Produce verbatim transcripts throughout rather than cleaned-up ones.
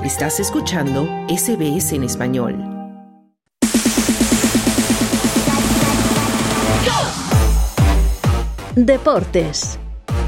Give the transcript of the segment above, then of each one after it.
Estás escuchando S B S en español. Deportes.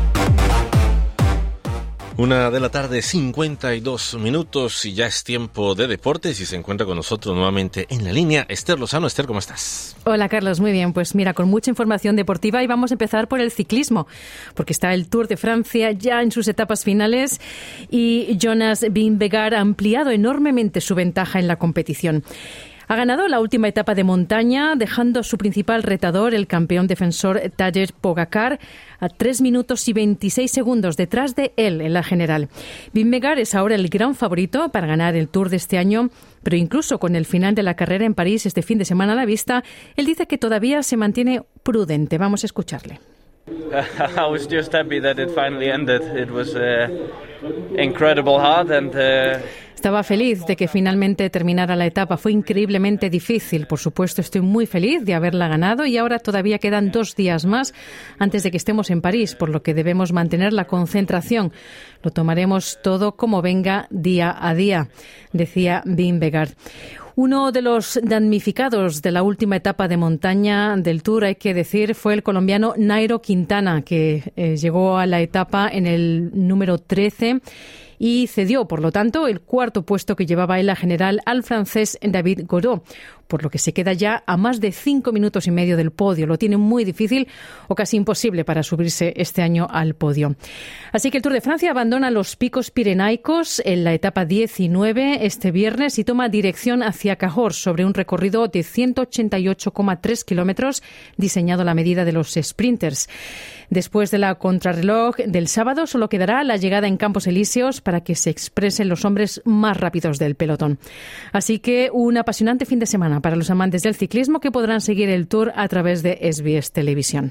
Una de la tarde, cincuenta y dos minutos, y ya es tiempo de deportes, y se encuentra con nosotros nuevamente en la línea Esther Lozano. Esther, ¿cómo estás? Hola, Carlos, muy bien. Pues mira, con mucha información deportiva, y vamos a empezar por el ciclismo, porque está el Tour de Francia ya en sus etapas finales, y Jonas Vingegaard ha ampliado enormemente su ventaja en la competición. Ha ganado la última etapa de montaña, dejando a su principal retador, el campeón defensor Tadej Pogačar, a tres minutos y veintiséis segundos detrás de él en la general. Vingegaard es ahora el gran favorito para ganar el Tour de este año, pero incluso con el final de la carrera en París este fin de semana a la vista, él dice que todavía se mantiene prudente. Vamos a escucharle. I was just happy that it finally ended. It was uh, incredible hard and uh... Estaba feliz de que finalmente terminara la etapa. Fue increíblemente difícil. Por supuesto, estoy muy feliz de haberla ganado, y ahora todavía quedan dos días más antes de que estemos en París, por lo que debemos mantener la concentración. Lo tomaremos todo como venga, día a día, decía Vingegaard. Uno de los damnificados de la última etapa de montaña del Tour, hay que decir, fue el colombiano Nairo Quintana, que eh, llegó a la etapa en el número trece y cedió, por lo tanto, el cuarto puesto que llevaba en la general al francés David Gaudu, por lo que se queda ya a más de cinco minutos y medio del podio. Lo tiene muy difícil o casi imposible para subirse este año al podio. Así que el Tour de Francia abandona los picos pirenaicos en la etapa diecinueve este viernes y toma dirección hacia Cahors sobre un recorrido de ciento ochenta y ocho coma tres kilómetros diseñado a la medida de los sprinters. Después de la contrarreloj del sábado solo quedará la llegada en Campos Elíseos para que se expresen los hombres más rápidos del pelotón. Así que un apasionante fin de semana para los amantes del ciclismo, que podrán seguir el Tour a través de S B S Televisión.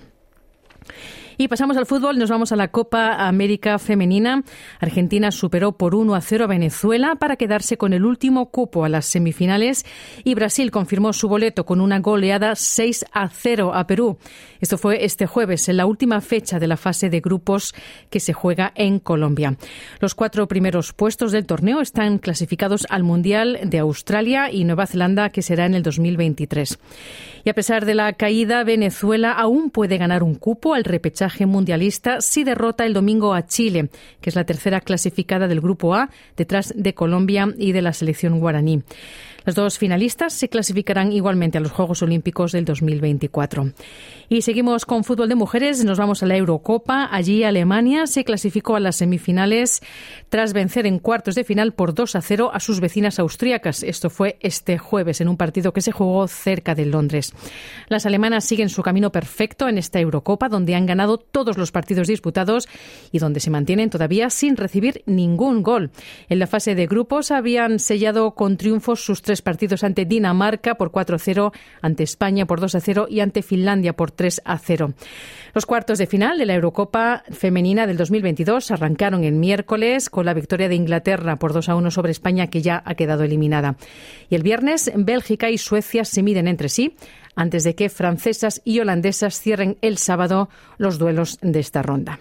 Y pasamos al fútbol, nos vamos a la Copa América Femenina. Argentina superó por uno a cero a Venezuela para quedarse con el último cupo a las semifinales, y Brasil confirmó su boleto con una goleada seis a cero a Perú. Esto fue este jueves, en la última fecha de la fase de grupos que se juega en Colombia. Los cuatro primeros puestos del torneo están clasificados al Mundial de Australia y Nueva Zelanda, que será en el dos mil veintitrés. Y a pesar de la caída, Venezuela aún puede ganar un cupo al repechaje mundialista si derrota el domingo a Chile, que es la tercera clasificada del Grupo A, detrás de Colombia y de la selección guaraní. Las dos finalistas se clasificarán igualmente a los Juegos Olímpicos del dos mil veinticuatro. Y seguimos con fútbol de mujeres. Nos vamos a la Eurocopa. Allí Alemania se clasificó a las semifinales tras vencer en cuartos de final por dos a cero a sus vecinas austríacas. Esto fue este jueves en un partido que se jugó cerca de Londres. Las alemanas siguen su camino perfecto en esta Eurocopa, donde han ganado todos los partidos disputados y donde se mantienen todavía sin recibir ningún gol. En la fase de grupos habían sellado con triunfos sus tres partidos ante Dinamarca por cuatro a cero, ante España por dos a cero y ante Finlandia por tres a cero. Los cuartos de final de la Eurocopa femenina del dos mil veintidós arrancaron el miércoles con la victoria de Inglaterra por dos a uno sobre España, que ya ha quedado eliminada. Y el viernes Bélgica y Suecia se miden entre sí antes de que francesas y holandesas cierren el sábado los duelos de esta ronda.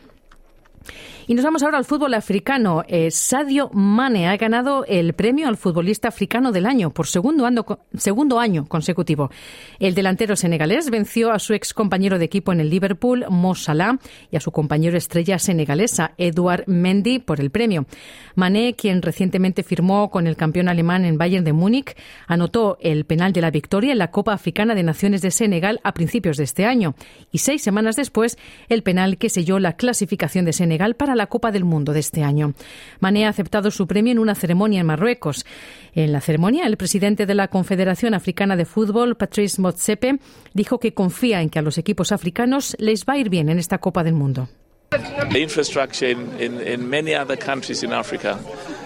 Y nos vamos ahora al fútbol africano. Eh, Sadio Mane ha ganado el premio al futbolista africano del año por segundo año, segundo año consecutivo. El delantero senegalés venció a su ex compañero de equipo en el Liverpool, Mo Salah, y a su compañero estrella senegalesa, Edouard Mendy, por el premio. Mane, quien recientemente firmó con el campeón alemán en Bayern de Múnich, anotó el penal de la victoria en la Copa Africana de Naciones de Senegal a principios de este año, y seis semanas después el penal que selló la clasificación de Senegal para la Copa del Mundo de este año. Mané ha aceptado su premio en una ceremonia en Marruecos. En la ceremonia, el presidente de la Confederación Africana de Fútbol, Patrice Motsepe, dijo que confía en que a los equipos africanos les va a ir bien en esta Copa del Mundo. The infrastructure in, in, in many other countries in Africa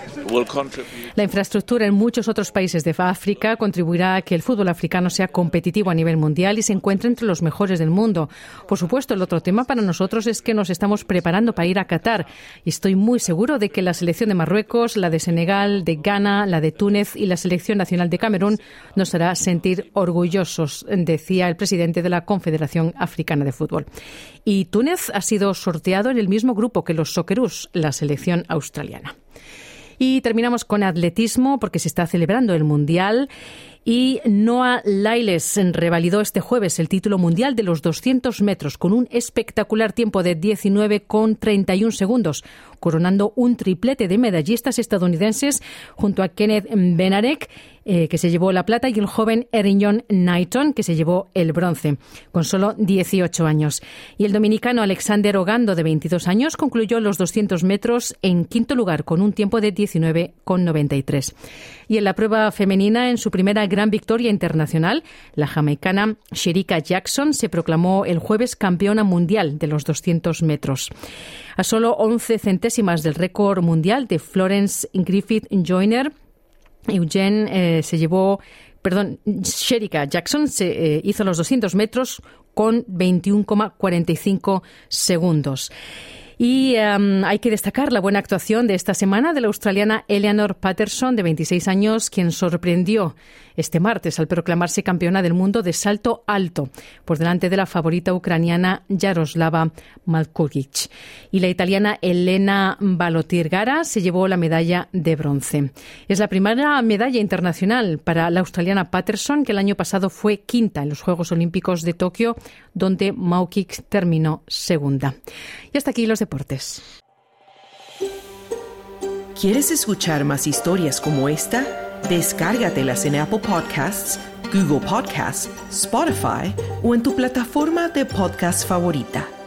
La infraestructura en muchos otros países de África contribuirá a que el fútbol africano sea competitivo a nivel mundial y se encuentre entre los mejores del mundo. Por supuesto, el otro tema para nosotros es que nos estamos preparando para ir a Qatar y estoy muy seguro de que la selección de Marruecos, la de Senegal, de Ghana, la de Túnez y la selección nacional de Camerún nos hará sentir orgullosos, decía el presidente de la Confederación Africana de Fútbol. Y Túnez ha sido sorteado en el mismo grupo que los Socceroos, la selección australiana. Y terminamos con atletismo porque se está celebrando el Mundial. Y Noah Lyles revalidó este jueves el título mundial de los doscientos metros con un espectacular tiempo de diecinueve con treinta y uno segundos, coronando un triplete de medallistas estadounidenses junto a Kenneth Benarek, eh, que se llevó la plata, y el joven Errington Knighton, que se llevó el bronce, con solo dieciocho años. Y el dominicano Alexander Ogando, de veintidós años, concluyó los doscientos metros en quinto lugar con un tiempo de diecinueve con noventa y tres. Y en la prueba femenina, en su primera gran victoria internacional, la jamaicana Shericka Jackson se proclamó el jueves campeona mundial de los doscientos metros. A solo once centésimas del récord mundial de Florence Griffith Joyner, Eugene eh, se llevó, perdón, Shericka Jackson se eh, hizo los doscientos metros con veintiuno coma cuarenta y cinco segundos. Y um, hay que destacar la buena actuación de esta semana de la australiana Eleanor Patterson, de veintiséis años, quien sorprendió este martes al proclamarse campeona del mundo de salto alto, por delante de la favorita ucraniana Yaroslava Malkovic. Y la italiana Elena Balotirgara se llevó la medalla de bronce. Es la primera medalla internacional para la australiana Patterson, que el año pasado fue quinta en los Juegos Olímpicos de Tokio, donde Malkovic terminó segunda. Y hasta aquí los deportes. ¿Quieres escuchar más historias como esta? Descárgatelas en Apple Podcasts, Google Podcasts, Spotify o en tu plataforma de podcast favorita.